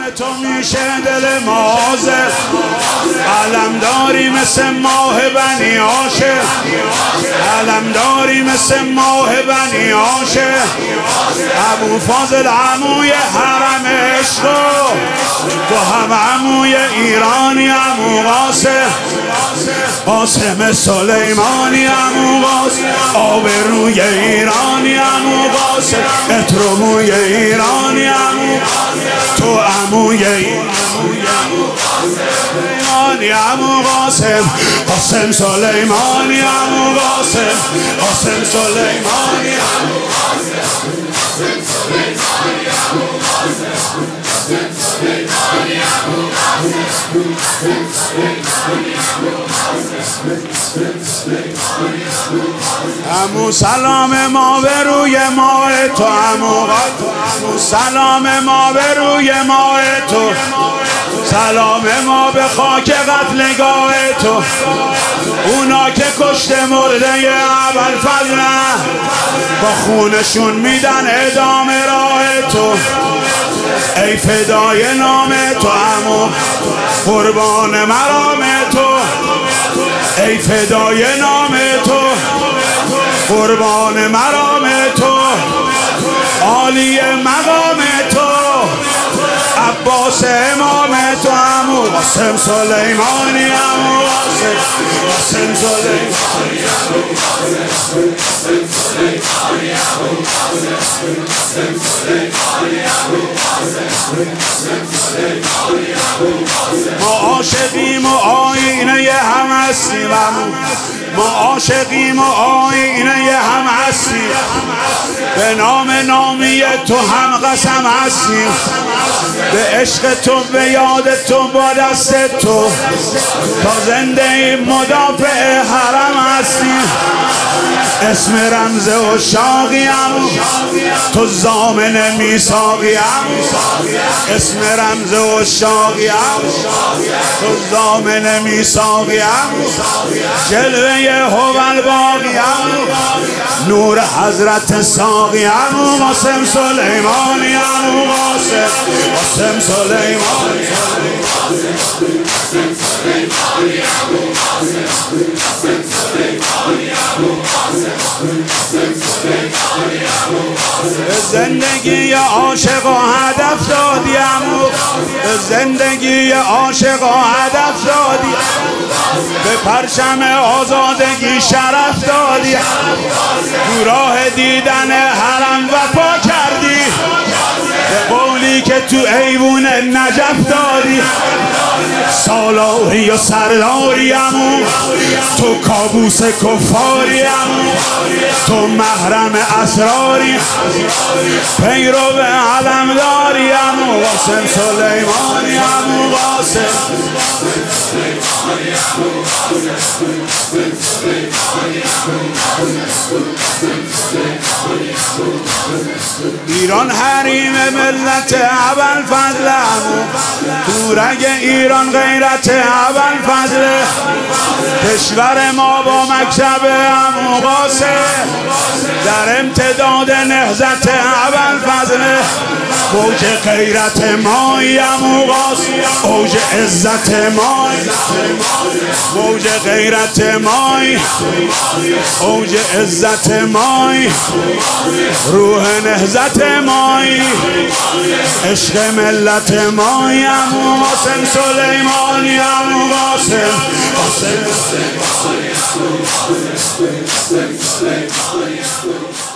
تو میشه دل مازه، علمداری مثل ماه بنی هاشم، علمداری مثل ماه بنی هاشم. ابوالفضل عموی حرم عشق، تو هم عموی ایرانی عمو قاسم، قاسم سلیمانی عمو قاسم، آبروی ایرانی عمو قاسم، اتروموی ایرانی عمو، تو عموی سلیمانی عمو قاسم، قاسم سلیمانی عمو قاسم، قاسم سلیمانی عمو قاسم، قاسم سلیمانی عمو قاسم، قاسم سلیمانی عمو قاسم، قاسم سلیمانی عمو قاسم. عمو سلام ما به روی ماه تو عمو قاسم، عمو سلام ما به روی ماه تو، سلام ما به خاک قتلگاه تو. اونا که کشته مرده ابوالفضل با خونشون میدن ادامه راه تو. ای فدای نام تو عمو، قربان مرام تو. ای فدای نام تو، قربان مرام تو. عالی مقام تو، عباس امام تو عمو، قاسم سلیمانی عمو قاسم، قاسم سلیمانی عمو قاسم، قاسم سلیمانی عمو قاسم، قاسم سلیمانی عمو قاسم، قاسم سلیمانی عمو قاسم. ما عاشقیم و آینه هم هستیم عمو، ما عاشقیم و آینه هم هستیم، به نام نامی تو هم قسم هستیم، به عشق تو به یاد تو با دست تو تا زنده ایم مدافع حرم هستیم. اسم رمز عشاقیم تو ضامن میثاقیم، اسم رمز عشاقیم تو ضامن میثاقیم، جلوه هوال باقیم، نور حضرت ساقیم. قاسم سلیمانی عمو قاسم، قاسم سلیمانی عمو قاسم، قاسم سلیمانی عمو قاسم، قاسم سلیمانی عمو قاسم، قاسم سلیمانی عمو قاسم. به زندگی عاشق و هدف دادی عمو، به زندگی عاشق و هدف دادی، به پرچم آزادگی شرف دادی، تو راه دیدن حرم وفا کردی، به قولی که تو ایوون نجف دادی. سالاری و سرداری عمو، تو کابوس کفاری عمو، تو محرم اسراری، پیرو به علمداری عمو، قاسم سلیمانی عمو قاسم، ایران حریم ملت ابوالفضل عمو، تو رگ ایران غیرت ابوالفضل، کشور ما با مکتب عمو قاسم، در امتداد نهضت ابوالفضل، موج غیرت مایی عمو قاسم، اوج عزت مایی، موج غیرت مایی، اوج عزت مایی، روح نهضت مایی، عشق ملت مایی عمو قاسم سلیمانی عمو قاسم، قاسم سلیمانی عمو قاسم، قاسم سلیمانی عمو قاسم.